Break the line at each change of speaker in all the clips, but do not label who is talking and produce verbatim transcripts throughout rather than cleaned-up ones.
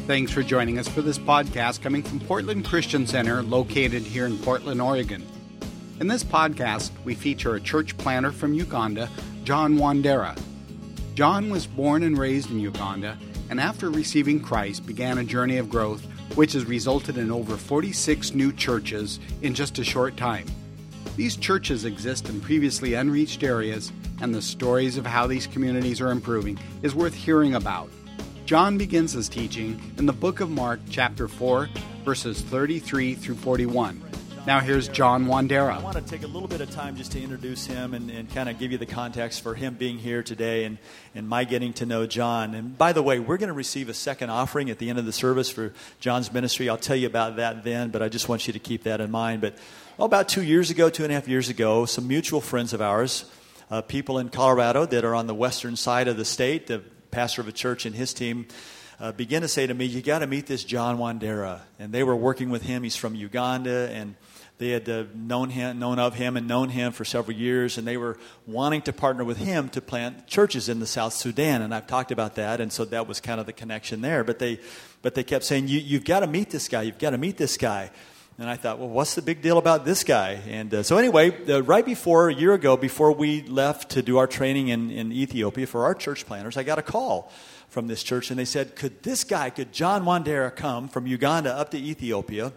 Thanks for joining us for this podcast coming from Portland Christian Center, located here in Portland, Oregon. In this podcast, we feature a church planter from Uganda, John Wandera. John was born and raised in Uganda, and after receiving Christ, began a journey of growth, which has resulted in over forty-six new churches in just a short time. These churches exist in previously unreached areas, and the stories of how these communities are improving is worth hearing about. John begins his teaching in the book of Mark, chapter four, verses thirty-three through forty-one. Now here's John Wandera.
I want to take a little bit of time just to introduce him and, and kind of give you the context for him being here today and, and my getting to know John. And by the way, we're going to receive a second offering at the end of the service for John's ministry. I'll tell you about that then, but I just want you to keep that in mind. But well, about two years ago, two and a half years ago, some mutual friends of ours, uh, people in Colorado that are on the western side of the state, the pastor of a church and his team, uh, began to say to me, you got to meet this John Wandera. And they were working with him. He's from Uganda, and they had uh, known him, known of him and known him for several years, and they were wanting to partner with him to plant churches in the South Sudan. And I've talked about that, and so that was kind of the connection there. But they, but they kept saying, you, you've got to meet this guy. You've got to meet this guy. And I thought, well, what's the big deal about this guy? And uh, so anyway, uh, right before, a year ago, before we left to do our training in, in Ethiopia for our church planners, I got a call from this church, and they said, could this guy, could John Wandera come from Uganda up to Ethiopia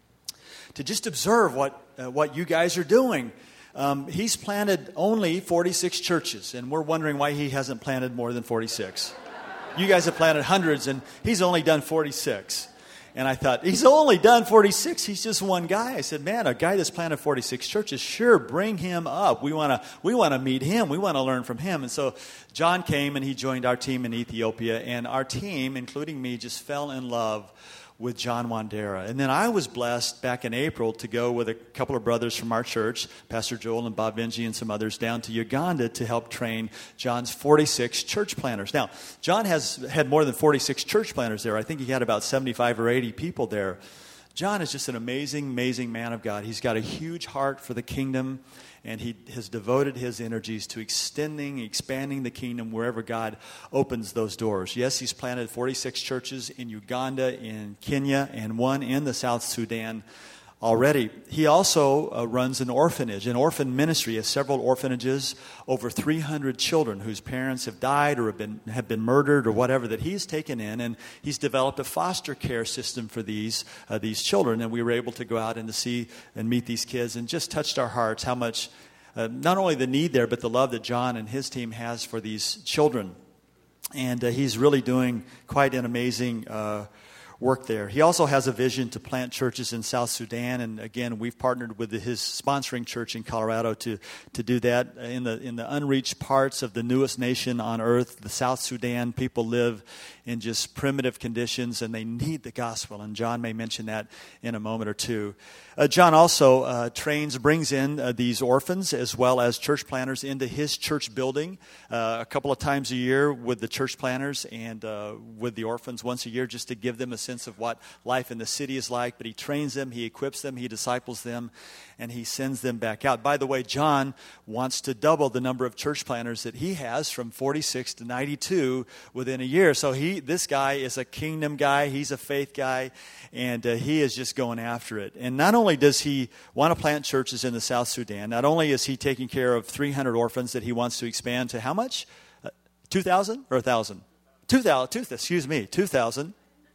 to just observe what uh, what you guys are doing? Um, he's planted only forty-six churches, and we're wondering why he hasn't planted more than forty-six. You guys have planted hundreds, and he's only done forty-six. And I thought, he's only done forty-six. He's just one guy. I said, man, a guy that's planted forty-six churches, sure, bring him up. We want to we want to meet him. We want to learn from him. And so John came, and he joined our team in Ethiopia. And our team, including me, just fell in love with John Wandera. And then I was blessed back in April to go with a couple of brothers from our church, Pastor Joel and Bob Vinci and some others, down to Uganda to help train John's forty-six church planners. Now, John has had more than forty-six church planners there. I think he had about seventy-five or eighty people there. John is just an amazing, amazing man of God. He's got a huge heart for the kingdom, and he has devoted his energies to extending, expanding the kingdom wherever God opens those doors. Yes, he's planted forty-six churches in Uganda, in Kenya, and one in the South Sudan already. He also uh, runs an orphanage, an orphan ministry, has several orphanages, over three hundred children whose parents have died or have been have been murdered or whatever that he's taken in, and he's developed a foster care system for these uh, these children. And we were able to go out and to see and meet these kids, and just touched our hearts how much uh, not only the need there, but the love that John and his team has for these children. And uh, he's really doing quite an amazing uh work there. He also has a vision to plant churches in South Sudan, and again, we've partnered with his sponsoring church in Colorado to to do that in the in the unreached parts of the newest nation on earth, the South Sudan. People live in just primitive conditions, and they need the gospel. And John may mention that in a moment or two. Uh, John also uh, trains, brings in uh, these orphans as well as church planners into his church building uh, a couple of times a year with the church planners and uh, with the orphans once a year, just to give them a sense of what life in the city is like. But he trains them, he equips them, he disciples them, and he sends them back out. By the way, John wants to double the number of church planners that he has from forty-six to ninety-two within a year. So he, this guy is a kingdom guy, he's a faith guy, and uh, he is just going after it. And not only does he want to plant churches in the South Sudan, not only is he taking care of three hundred orphans that he wants to expand to how much? Uh, two thousand or one thousand? two thousand, excuse me, two thousand.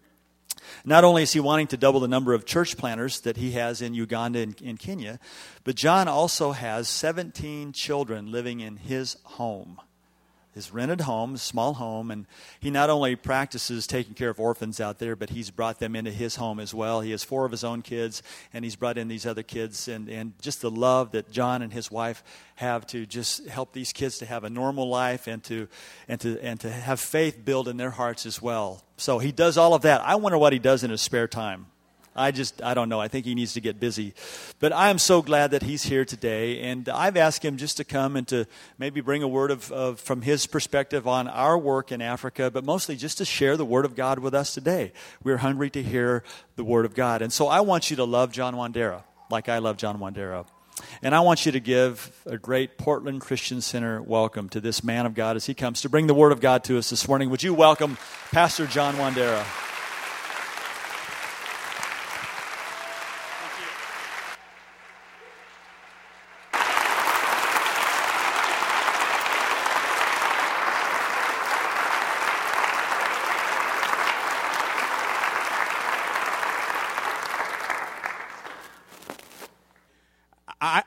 Not only is he wanting to double the number of church planners that he has in Uganda and in Kenya, but John also has seventeen children living in his home. His rented home, small home, and he not only practices taking care of orphans out there, but he's brought them into his home as well. He has four of his own kids, and he's brought in these other kids, and, and just the love that John and his wife have to just help these kids to have a normal life and to and to and to have faith build in their hearts as well. So he does all of that. I wonder what he does in his spare time. I just, I don't know. I think he needs to get busy. But I am so glad that he's here today. And I've asked him just to come and to maybe bring a word of, of from his perspective on our work in Africa, but mostly just to share the Word of God with us today. We're hungry to hear the Word of God. And so I want you to love John Wandera like I love John Wandera. And I want you to give a great Portland Christian Center welcome to this man of God as he comes to bring the Word of God to us this morning. Would you welcome Pastor John Wandera?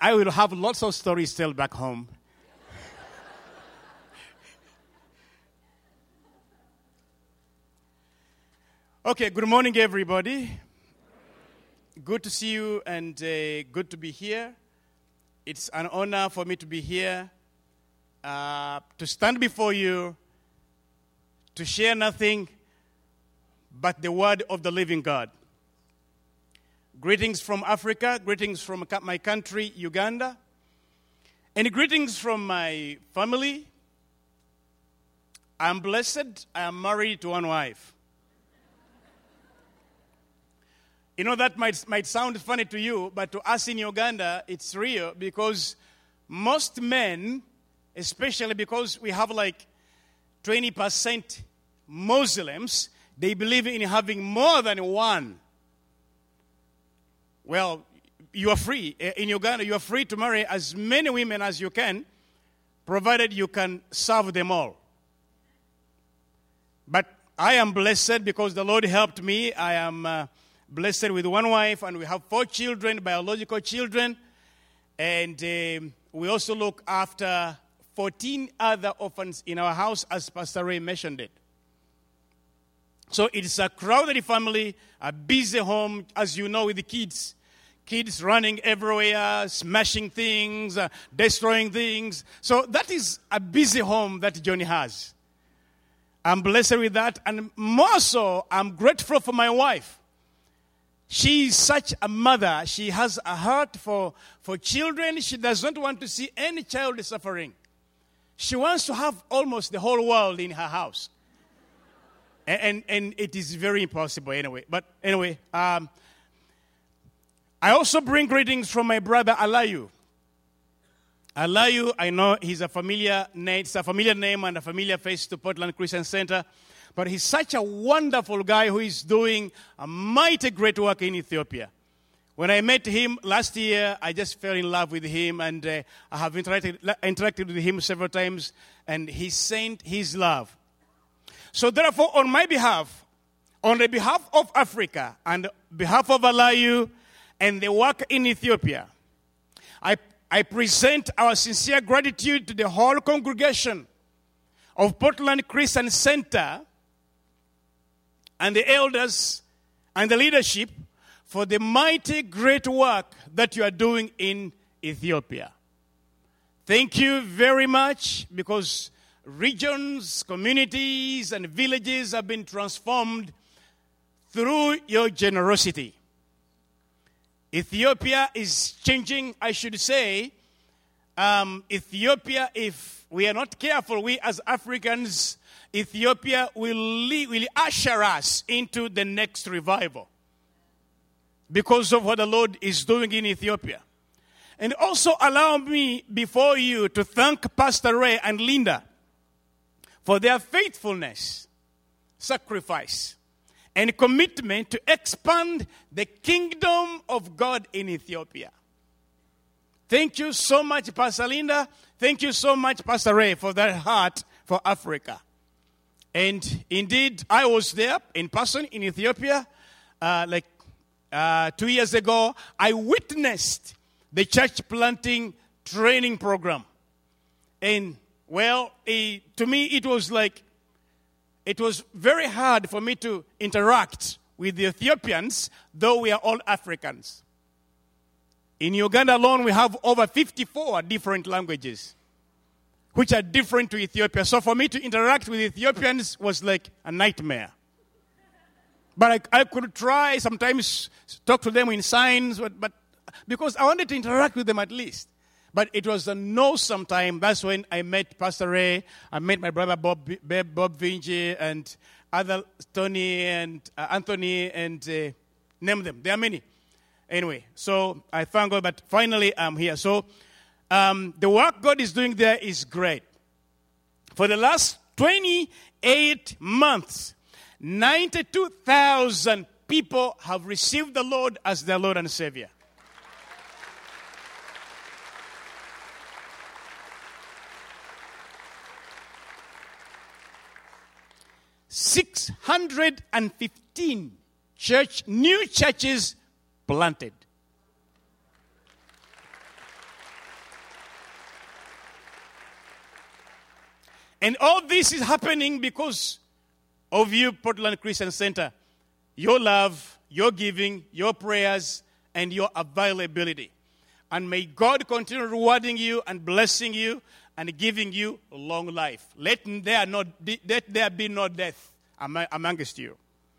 I will have lots of stories to tell back home. Okay, good morning, everybody. Good to see you and uh, good to be here. It's an honor for me to be here, uh, to stand before you, to share nothing but the word of the living God. Greetings from Africa, greetings from my country, Uganda, and greetings from my family. I am blessed. I am married to one wife. You know, that might, might sound funny to you, but to us in Uganda, it's real because most men, especially because we have like twenty percent Muslims, they believe in having more than one. Well, you are free. In Uganda, you are free to marry as many women as you can, provided you can serve them all. But I am blessed because the Lord helped me. I am uh, blessed with one wife, and we have four children, biological children. And um, we also look after fourteen other orphans in our house, as Pastor Ray mentioned it. So it's a crowded family, a busy home, as you know, with the kids. Kids running everywhere, smashing things, uh, destroying things. So that is a busy home that Johnny has. I'm blessed with that. And more so, I'm grateful for my wife. She is such a mother. She has a heart for, for children. She does not want to see any child suffering. She wants to have almost the whole world in her house. And, and, and it is very impossible anyway. But anyway, um, I also bring greetings from my brother Alayu. Alayu, I know he's a familiar name, it's a familiar name and a familiar face to Portland Christian Center. But he's such a wonderful guy who is doing a mighty great work in Ethiopia. When I met him last year, I just fell in love with him, and uh, I have interacted, interacted with him several times, and he sent his love. So therefore, on my behalf, on the behalf of Africa, and behalf of Alayu, and the work in Ethiopia, I, I present our sincere gratitude to the whole congregation of Portland Christian Center and the elders and the leadership for the mighty great work that you are doing in Ethiopia. Thank you very much, because regions, communities, and villages have been transformed through your generosity. Ethiopia is changing, I should say. Um, Ethiopia, if we are not careful, we as Africans, Ethiopia will, lead, will usher us into the next revival because of what the Lord is doing in Ethiopia. And also allow me before you to thank Pastor Ray and Linda for their faithfulness, sacrifice, and commitment to expand the kingdom of God in Ethiopia. Thank you so much, Pastor Linda. Thank you so much, Pastor Ray, for that heart for Africa. And indeed, I was there in person in Ethiopia uh, like uh, two years ago. I witnessed the church planting training program. And, well, it, to me, it was like, it was very hard for me to interact with the Ethiopians, though we are all Africans. In Uganda alone, we have over fifty-four different languages, which are different to Ethiopia. So for me to interact with Ethiopians was like a nightmare. But I, I could try sometimes talk to them in signs, but, but because I wanted to interact with them at least. But it was a no sometime. That's when I met Pastor Ray. I met my brother Bob, Bob Vinci, and other Tony and uh, Anthony, and uh, name them. There are many. Anyway, so I thank God, but finally I'm here. So um, the work God is doing there is great. For the last twenty-eight months, ninety-two thousand people have received the Lord as their Lord and Savior. six hundred fifteen church, new churches planted. And all this is happening because of you, Portland Christian Center. Your love, your giving, your prayers, and your availability. And may God continue rewarding you and blessing you and giving you a long life. Let there, not, let there be no death amongst you.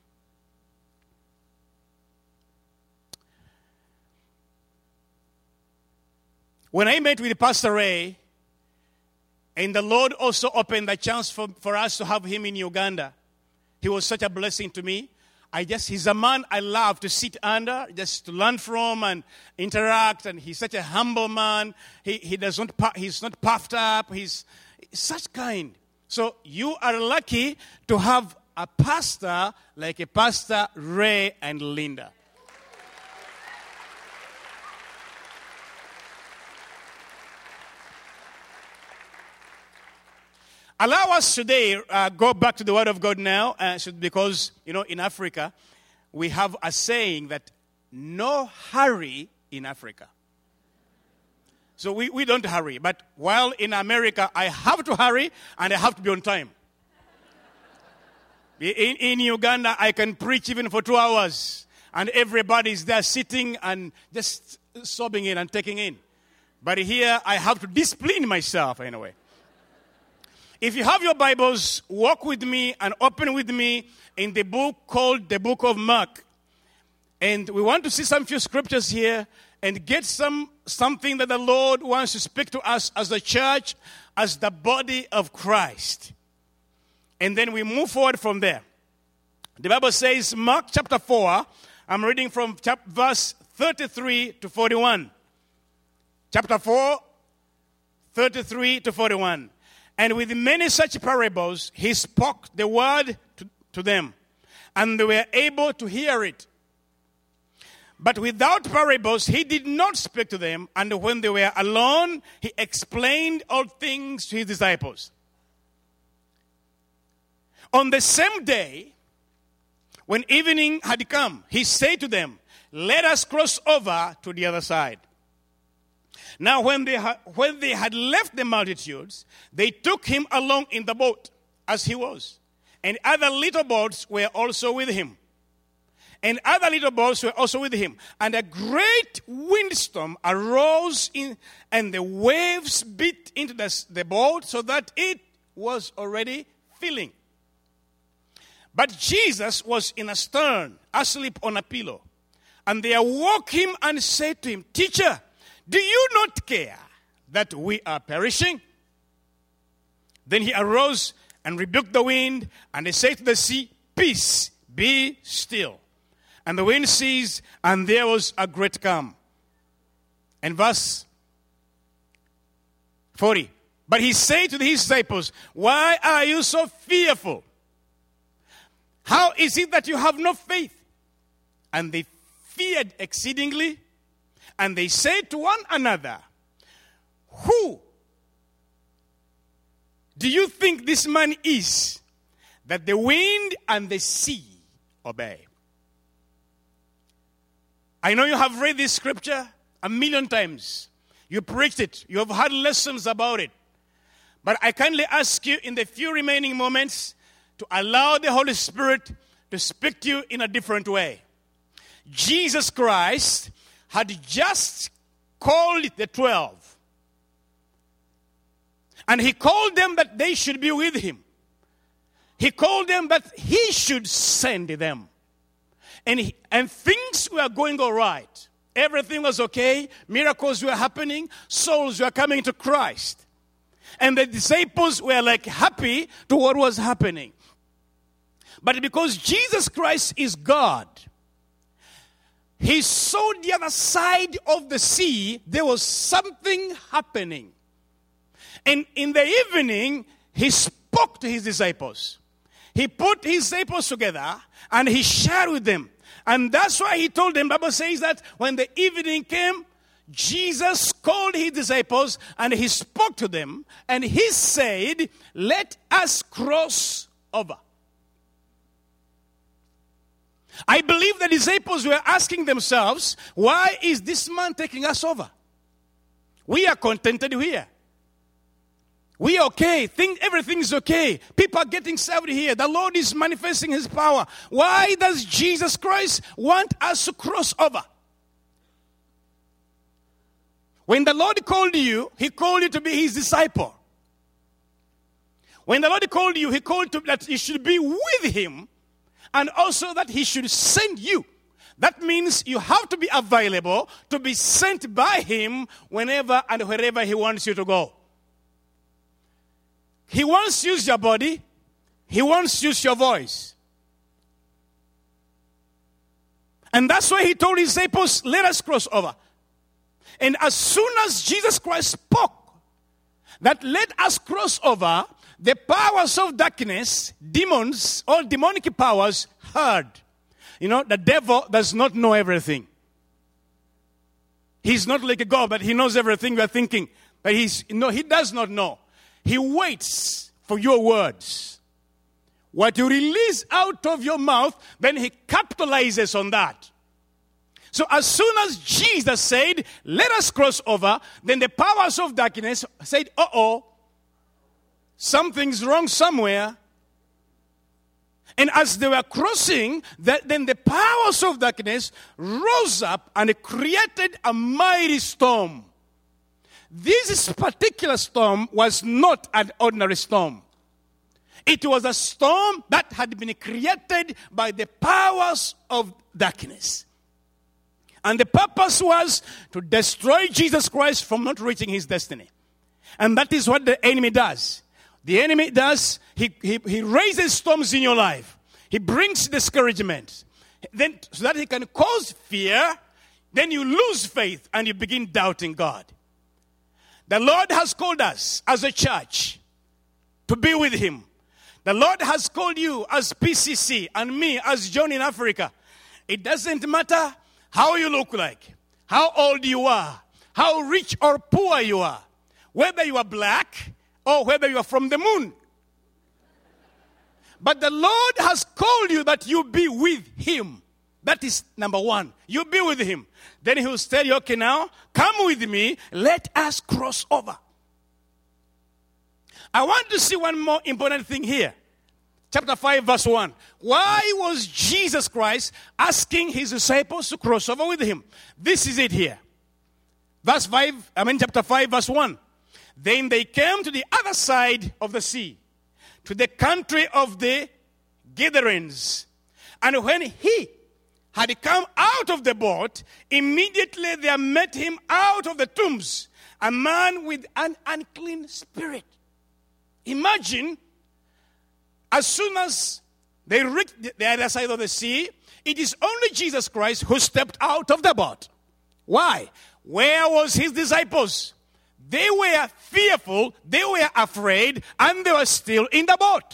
When I met with Pastor Ray, and the Lord also opened the chance for, for us to have him in Uganda, he was such a blessing to me. I just, he's a man I love to sit under, just to learn from and interact. And he's such a humble man. He he doesn't he's not puffed up. He's such kind. So you are lucky to have a pastor like a Pastor Ray and Linda. Allow us today uh, go back to the Word of God now, uh, so because, you know, in Africa, we have a saying that no hurry in Africa. So we, we don't hurry. But while in America, I have to hurry and I have to be on time. In, in Uganda, I can preach even for two hours. And everybody's there sitting and just sobbing in and taking in. But here, I have to discipline myself in a way. If you have your Bibles, walk with me and open with me in the book called the Book of Mark. And we want to see some few scriptures here and get some something that the Lord wants to speak to us as the church, as the body of Christ. And then we move forward from there. The Bible says, Mark chapter four, I'm reading from chap- verse thirty-three to forty-one. Chapter four, thirty-three to forty-one. And with many such parables, he spoke the word to, to them, and they were able to hear it. But without parables, he did not speak to them, and when they were alone, he explained all things to his disciples. On the same day, when evening had come, he said to them, "Let us cross over to the other side." Now, when they, ha- when they had left the multitudes, they took him along in the boat, as he was. And other little boats were also with him. And other little boats were also with him. And a great windstorm arose, in, and the waves beat into the, the boat so that it was already filling. But Jesus was in a stern, asleep on a pillow. And they awoke him and said to him, "Teacher, do you not care that we are perishing?" Then he arose and rebuked the wind, and he said to the sea, "Peace, be still." And the wind ceased, and there was a great calm. And verse forty. But he said to his disciples, "Why are you so fearful? How is it that you have no faith?" And they feared exceedingly. And they said to one another, "Who do you think this man is, that the wind and the sea obey?" I know you have read this scripture a million times. You preached it. You have had lessons about it. But I kindly ask you in the few remaining moments to allow the Holy Spirit to speak to you in a different way. Jesus Christ had just called the twelve. And he called them that they should be with him. He called them that he should send them. And, he, and things were going all right. Everything was okay. Miracles were happening. Souls were coming to Christ. And the disciples were like happy to what was happening. But because Jesus Christ is God, he saw the other side of the sea, there was something happening. And in the evening, he spoke to his disciples. He put his disciples together and he shared with them. And that's why he told them, the Bible says that when the evening came, Jesus called his disciples and he spoke to them. And he said, "Let us cross over." I believe the disciples were asking themselves, why is this man taking us over? We are contented here. We are okay. Think everything's okay. People are getting saved here. The Lord is manifesting His power. Why does Jesus Christ want us to cross over? When the Lord called you, He called you to be His disciple. When the Lord called you, He called you that you should be with Him, and also that He should send you. That means you have to be available to be sent by Him whenever and wherever He wants you to go. He wants to use your body. He wants to use your voice. And that's why He told His disciples, let us cross over. And as soon as Jesus Christ spoke that let us cross over, the powers of darkness, demons, all demonic powers heard. You know, the devil does not know everything. He's not like a God, but he knows everything we are thinking. But he's no, he does not know. He waits for your words. What you release out of your mouth, then he capitalizes on that. So as soon as Jesus said, let us cross over, then the powers of darkness said, uh-oh, something's wrong somewhere. And as they were crossing, that, then the powers of darkness rose up and created a mighty storm. This particular storm was not an ordinary storm. It was a storm that had been created by the powers of darkness. And the purpose was to destroy Jesus Christ from not reaching his destiny. And that is what the enemy does. The enemy does, he, he, he raises storms in your life. He brings discouragement. Then, so that he can cause fear, then you lose faith and you begin doubting God. The Lord has called us as a church to be with him. The Lord has called you as P C C and me as John in Africa. It doesn't matter how you look like, how old you are, how rich or poor you are, whether you are black or whether you are from the moon. But the Lord has called you that you be with him. That is number one. You be with him. Then he will tell you, okay, now, come with me. Let us cross over. I want to see one more important thing here. Chapter five, verse one. Why was Jesus Christ asking his disciples to cross over with him? This is it here. Verse five, I mean chapter five, verse one. Then they came to the other side of the sea, to the country of the Gadarenes. And when he had come out of the boat, immediately there met him out of the tombs a man with an unclean spirit. Imagine, as soon as they reached the other side of the sea, it is only Jesus Christ who stepped out of the boat. Why? Where was his disciples? They were fearful, they were afraid, and they were still in the boat.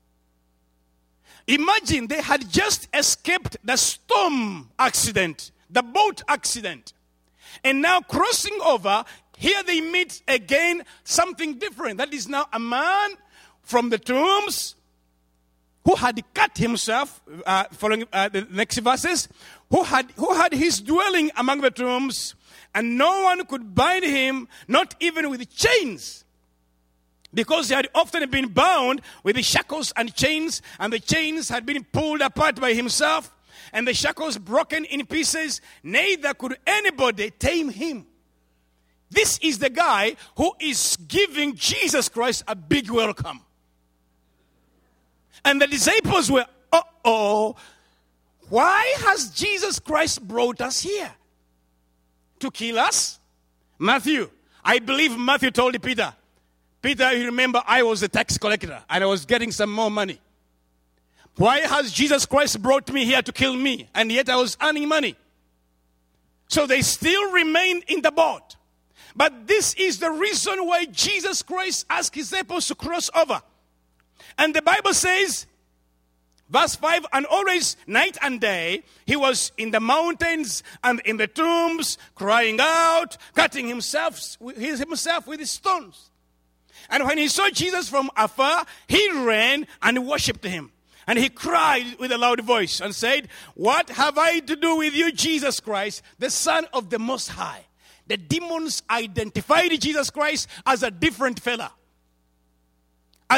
Imagine they had just escaped the storm accident, the boat accident. And now crossing over, here they meet again something different. That is now a man from the tombs who had cut himself, uh, following uh, the next verses, who had, who had his dwelling among the tombs, and no one could bind him, not even with chains. Because he had often been bound with the shackles and chains, and the chains had been pulled apart by himself, and the shackles broken in pieces, neither could anybody tame him. This is the guy who is giving Jesus Christ a big welcome. And the disciples were, uh-oh, why has Jesus Christ brought us here? To kill us? Matthew, I believe Matthew told Peter, Peter, you remember I was a tax collector and I was getting some more money. Why has Jesus Christ brought me here to kill me? And yet I was earning money. So they still remained in the boat. But this is the reason why Jesus Christ asked his disciples to cross over. And the Bible says, verse five, and always night and day, he was in the mountains and in the tombs, crying out, cutting himself, himself with his stones. And when he saw Jesus from afar, he ran and worshipped him. And he cried with a loud voice and said, what have I to do with you, Jesus Christ, the Son of the Most High? The demons identified Jesus Christ as a different fella.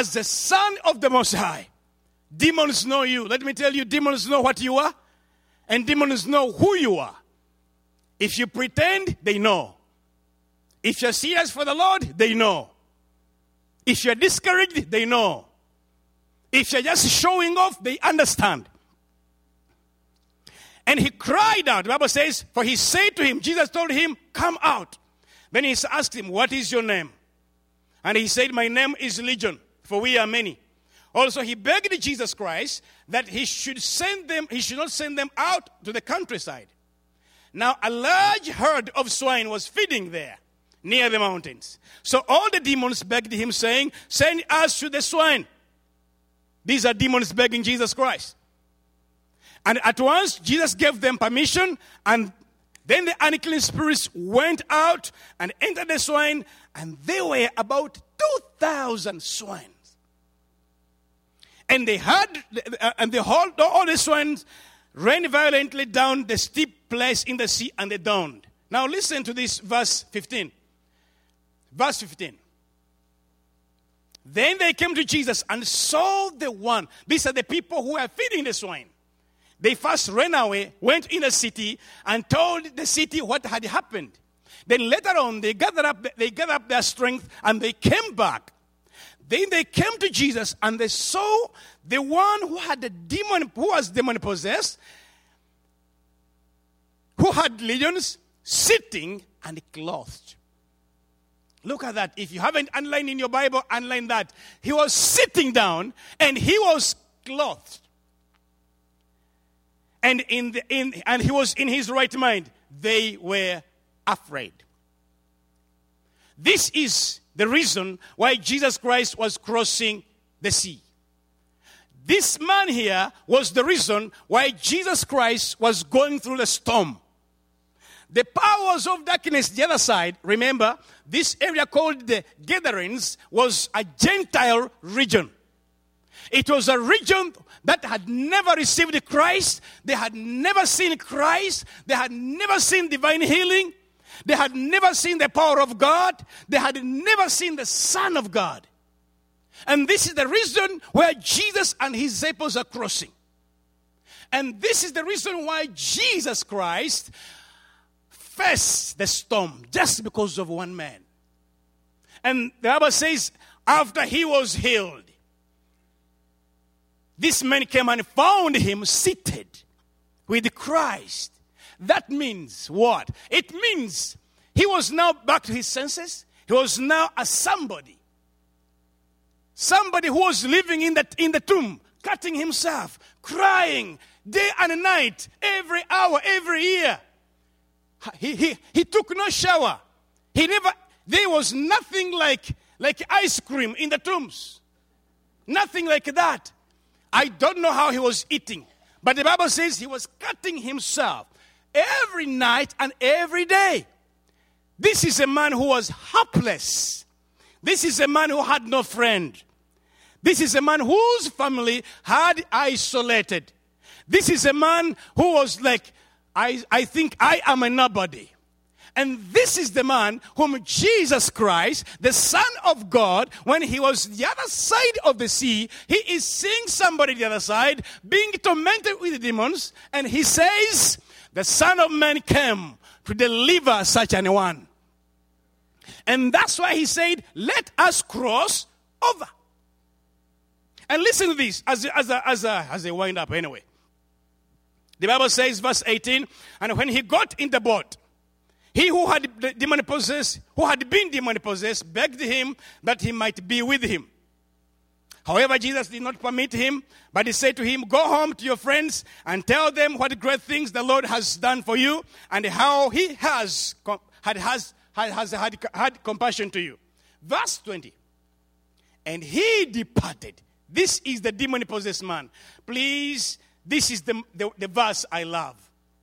as the Son of the Most High. Demons know you. Let me tell you, demons know what you are, and demons know who you are. If you pretend, they know. If you're serious for the Lord, they know. If you're discouraged, they know. If you're just showing off, they understand. And he cried out. The Bible says, for he said to him, Jesus told him, come out. Then he asked him, what is your name? And he said, my name is Legion, for we are many. Also, he begged Jesus Christ that he should send them, he should not send them out to the countryside. Now, a large herd of swine was feeding there, near the mountains. So all the demons begged him, saying, send us to the swine. These are demons begging Jesus Christ. And at once, Jesus gave them permission, and then the unclean spirits went out and entered the swine, and there were about two thousand swine. And they had, and the whole, all the swines ran violently down the steep place in the sea, and they drowned. Now listen to this, verse fifteen. Verse fifteen. Then they came to Jesus and saw the one. These are the people who are feeding the swine. They first ran away, went in the city, and told the city what had happened. Then later on, they gathered up, they gathered up their strength, and they came back. Then they came to Jesus, and they saw the one who had the demon, who was demon possessed, who had legions, sitting and clothed. Look at that. If you haven't underlined in your Bible, underline that. He was sitting down, and he was clothed. And in the, in and he was in his right mind. They were afraid. This is the reason why Jesus Christ was crossing the sea. This man here was the reason why Jesus Christ was going through the storm. The powers of darkness, the other side, remember, this area called the Gadarenes was a Gentile region. It was a region that had never received Christ. They had never seen Christ. They had never seen divine healing. They had never seen the power of God. They had never seen the Son of God. And this is the reason where Jesus and his disciples are crossing. And this is the reason why Jesus Christ faced the storm, just because of one man. And the Bible says, after he was healed, this man came and found him seated with Christ. That means what? It means he was now back to his senses. He was now a somebody. Somebody who was living in the, in the tomb, cutting himself, crying day and night, every hour, every year. He, he, he took no shower. He never, there was nothing like, like ice cream in the tombs. Nothing like that. I don't know how he was eating. But the Bible says he was cutting himself every night and every day. This is a man who was helpless. This is a man who had no friend. This is a man whose family had isolated. This is a man who was like, I, I think I am a nobody. And this is the man whom Jesus Christ, the Son of God, when he was the other side of the sea, he is seeing somebody the other side, being tormented with demons, and he says, the Son of Man came to deliver such an one. And that's why he said, let us cross over. And listen to this as as a, as a, as they wind up anyway. The Bible says, verse eighteen, and when he got in the boat, he who had demon possessed, who had been demon possessed, begged him that he might be with him. However, Jesus did not permit him, but he said to him, go home to your friends and tell them what great things the Lord has done for you and how he has had has has had, had compassion to you. Verse twenty. And he departed. This is the demon-possessed man. Please, this is the, the, the verse I love.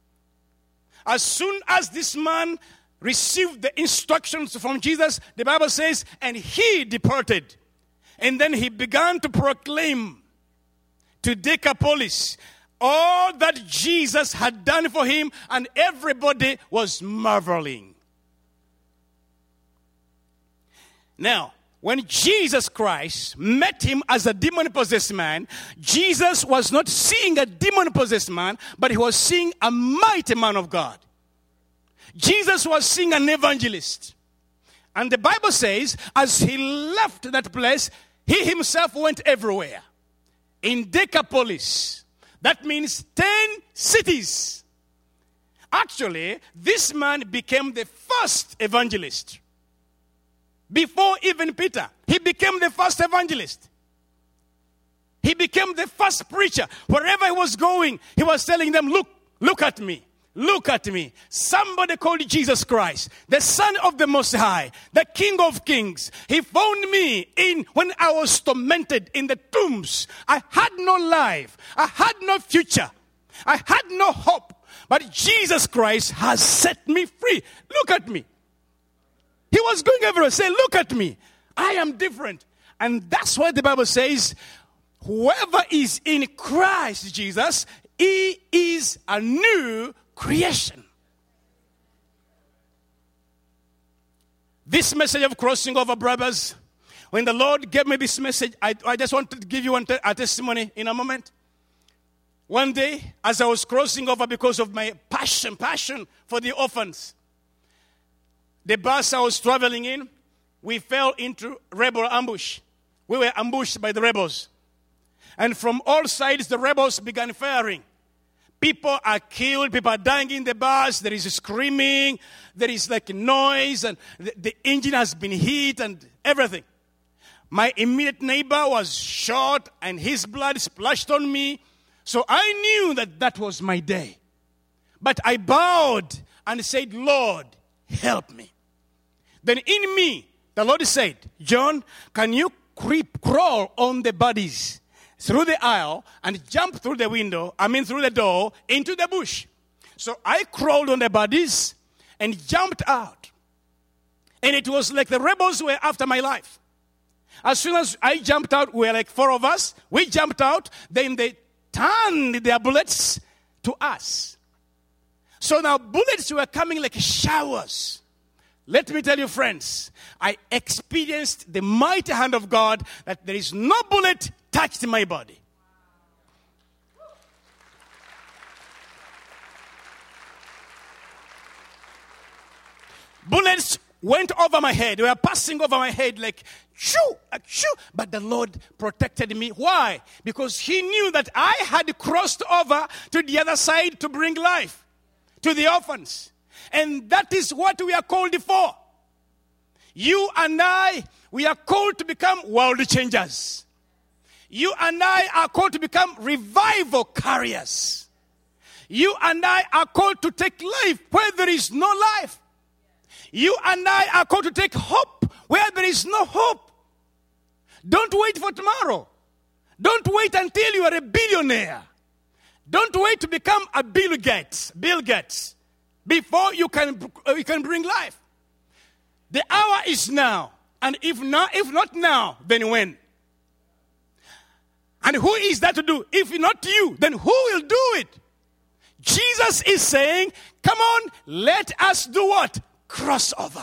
As soon as this man received the instructions from Jesus, the Bible says, and he departed. And then he began to proclaim to Decapolis all that Jesus had done for him, and everybody was marveling. Now, when Jesus Christ met him as a demon-possessed man, Jesus was not seeing a demon-possessed man, but he was seeing a mighty man of God. Jesus was seeing an evangelist. And the Bible says, as he left that place, he himself went everywhere. In Decapolis, that means ten cities. Actually, this man became the first evangelist. Before even Peter, he became the first evangelist. He became the first preacher. Wherever he was going, he was telling them, look, look at me. Look at me. Somebody called Jesus Christ, the Son of the Most High, the King of Kings. He found me in when I was tormented in the tombs. I had no life. I had no future. I had no hope. But Jesus Christ has set me free. Look at me. He was going everywhere, saying, look at me. I am different. And that's why the Bible says, whoever is in Christ Jesus, he is a new creation. This message of crossing over, brothers, when the Lord gave me this message, I, I just wanted to give you one te- a testimony in a moment. One day, as I was crossing over because of my passion, passion for the orphans, the bus I was traveling in, we fell into rebel ambush. We were ambushed by the rebels. And from all sides, the rebels began firing. People are killed. People are dying in the bus. There is screaming. There is like noise. And the, the engine has been hit and everything. My immediate neighbor was shot and his blood splashed on me. So I knew that that was my day. But I bowed and said, Lord, help me. Then in me, the Lord said, John, can you creep, crawl on the bodies through the aisle and jump through the window, I mean through the door, into the bush? So I crawled on the bodies and jumped out. And it was like the rebels were after my life. As soon as I jumped out, we were like four of us. We jumped out. Then they turned their bullets to us. So now bullets were coming like showers. Let me tell you, friends, I experienced the mighty hand of God that there is no bullet touched my body. Bullets went over my head. They were passing over my head like, shoo, shoo. But the Lord protected me. Why? Because he knew that I had crossed over to the other side to bring life to the orphans. And that is what we are called for. You and I, we are called to become world changers. You and I are called to become revival carriers. You and I are called to take life where there is no life. You and I are called to take hope where there is no hope. Don't wait for tomorrow. Don't wait until you are a billionaire. Don't wait to become a Bill Gates. Bill Gates. Before you can, you can bring life. The hour is now. And if not, if not now, then when? And who is that to do? If not you, then who will do it? Jesus is saying, come on, let us do what? Cross over.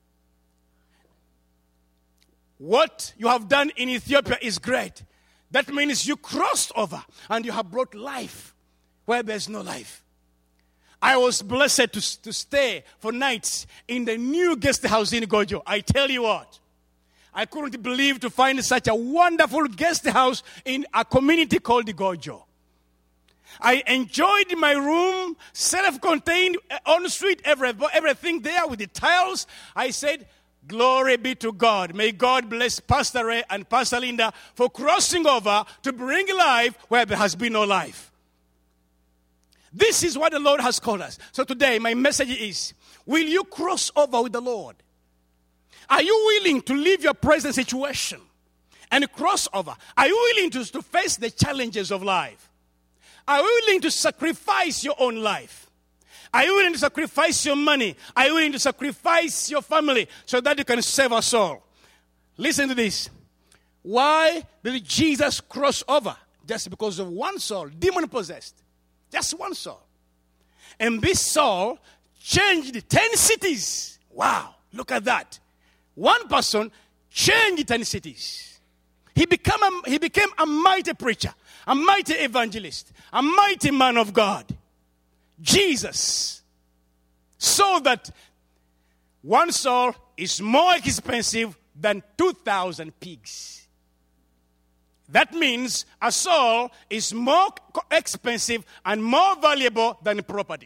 What you have done in Ethiopia is great. That means you crossed over and you have brought life where there's no life. I was blessed to, to stay for nights in the new guest house in Gojo. I tell you what, I couldn't believe to find such a wonderful guest house in a community called Gojo. I enjoyed my room, self-contained, en-suite, every, everything there with the tiles. I said, glory be to God. May God bless Pastor Ray and Pastor Linda for crossing over to bring life where there has been no life. This is what the Lord has called us. So today, my message is, will you cross over with the Lord? Are you willing to leave your present situation and cross over? Are you willing to, to face the challenges of life? Are you willing to sacrifice your own life? Are you willing to sacrifice your money? Are you willing to sacrifice your family so that you can save a soul? Listen to this. Why did Jesus cross over? Just because of one soul, demon-possessed. Just one soul. And this soul changed ten cities. Wow, look at that. One person changed ten cities. He became a, he became a mighty preacher, a mighty evangelist, a mighty man of God. Jesus saw that one soul is more expensive than two thousand pigs. That means a soul is more expensive and more valuable than property.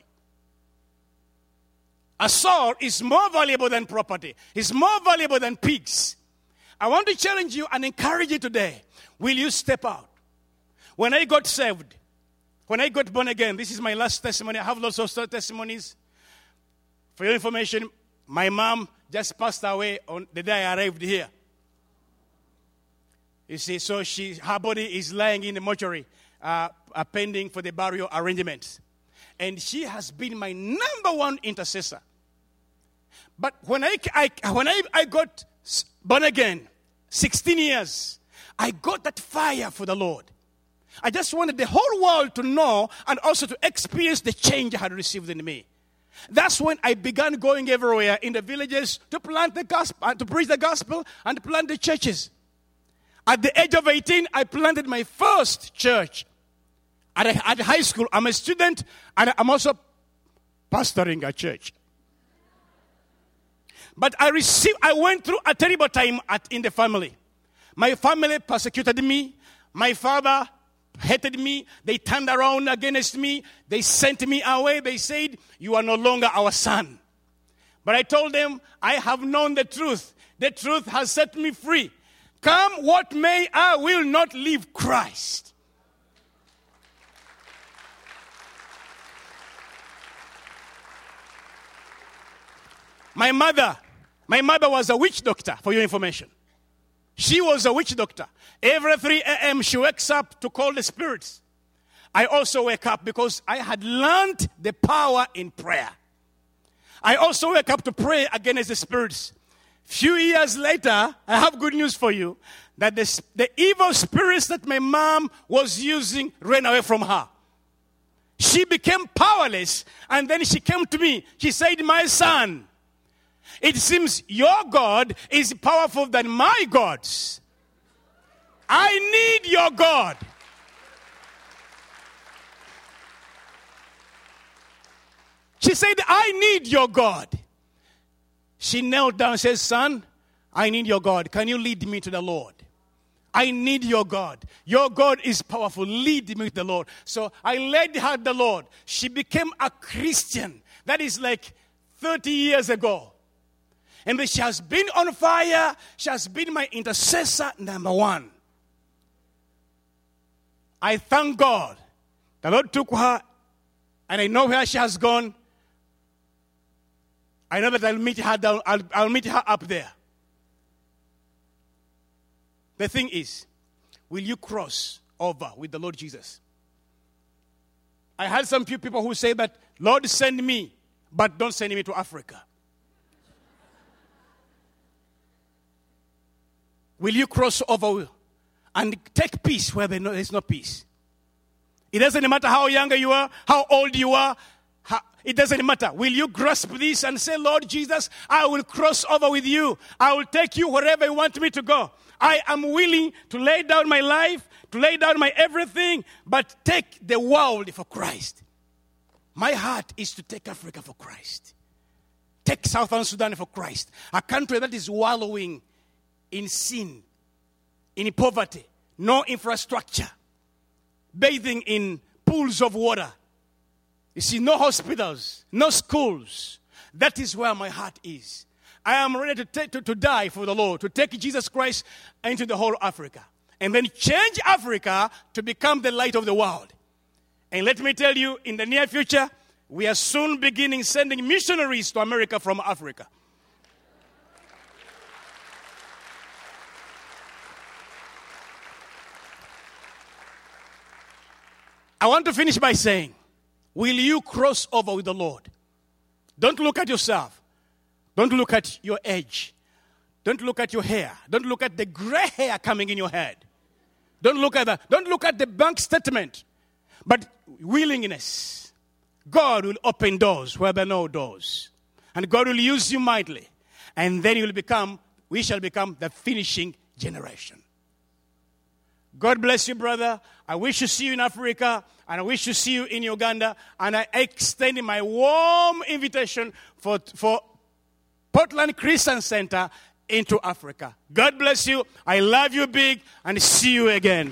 A soul is more valuable than property. It's more valuable than pigs. I want to challenge you and encourage you today. Will you step out? When I got saved, when I got born again, this is my last testimony. I have lots of testimonies. For your information, my mom just passed away on the day I arrived here. You see, so she, her body is lying in the mortuary, uh, uh, pending for the burial arrangements. And she has been my number one intercessor. But when I, I, when I, I got born again, sixteen years, I got that fire for the Lord. I just wanted the whole world to know and also to experience the change I had received in me. That's when I began going everywhere in the villages to plant the gospel, to preach the gospel and to plant the churches. At the age of eighteen, I planted my first church. At, a, at high school, I'm a student and I'm also pastoring a church. But I received, I went through a terrible time at, in the family. My family persecuted me. My father hated me. They turned around against me. They sent me away. They said, "You are no longer our son." But I told them, I have known the truth. The truth has set me free. Come what may, I will not leave Christ. My mother, my mother was a witch doctor, for your information. She was a witch doctor. Every three a.m. she wakes up to call the spirits. I also wake up because I had learned the power in prayer. I also wake up to pray against the spirits. Few years later, I have good news for you, that the, the evil spirits that my mom was using ran away from her. She became powerless, and then she came to me. She said, "My son, it seems your God is powerful than my gods. I need your God." She said, "I need your God." She knelt down and said, "Son, I need your God. Can you lead me to the Lord? I need your God. Your God is powerful. Lead me to the Lord." So I led her to the Lord. She became a Christian. That is like thirty years ago. And she has been on fire. She has been my intercessor number one. I thank God. The Lord took her, and I know where she has gone. I know that I'll meet her down. I'll, I'll meet her up there. The thing is, will you cross over with the Lord Jesus? I had some few people who say that, "Lord, send me, but don't send me to Africa." Will you cross over and take peace where there is no peace? It doesn't matter how young you are, how old you are. How, it doesn't matter. Will you grasp this and say, "Lord Jesus, I will cross over with you. I will take you wherever you want me to go. I am willing to lay down my life, to lay down my everything, but take the world for Christ." My heart is to take Africa for Christ. Take Southern Sudan for Christ. A country that is wallowing in sin, in poverty, no infrastructure, bathing in pools of water. You see, no hospitals, no schools. That is where my heart is. I am ready to, take, to, to die for the Lord, to take Jesus Christ into the whole Africa, and then change Africa to become the light of the world. And let me tell you, in the near future, we are soon beginning sending missionaries to America from Africa. I want to finish by saying, will you cross over with the Lord? Don't look at yourself. Don't look at your age. Don't look at your hair. Don't look at the gray hair coming in your head. Don't look at that. Don't look at the bank statement. But willingness. God will open doors where there are no doors. And God will use you mightily. And then you will become we shall become the finishing generation. God bless you, brother. I wish to see you in Africa, and I wish to see you in Uganda, and I extend my warm invitation for, for Portland Christian Center into Africa. God bless you. I love you big, and see you again.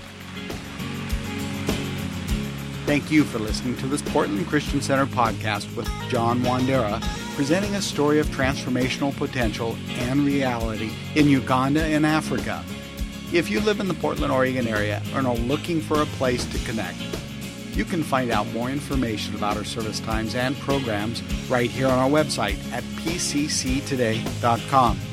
Thank you for listening to this Portland Christian Center podcast with John Wandera, presenting a story of transformational potential and reality in Uganda and Africa. If you live in the Portland, Oregon area and are looking for a place to connect, you can find out more information about our service times and programs right here on our website at p c c today dot com.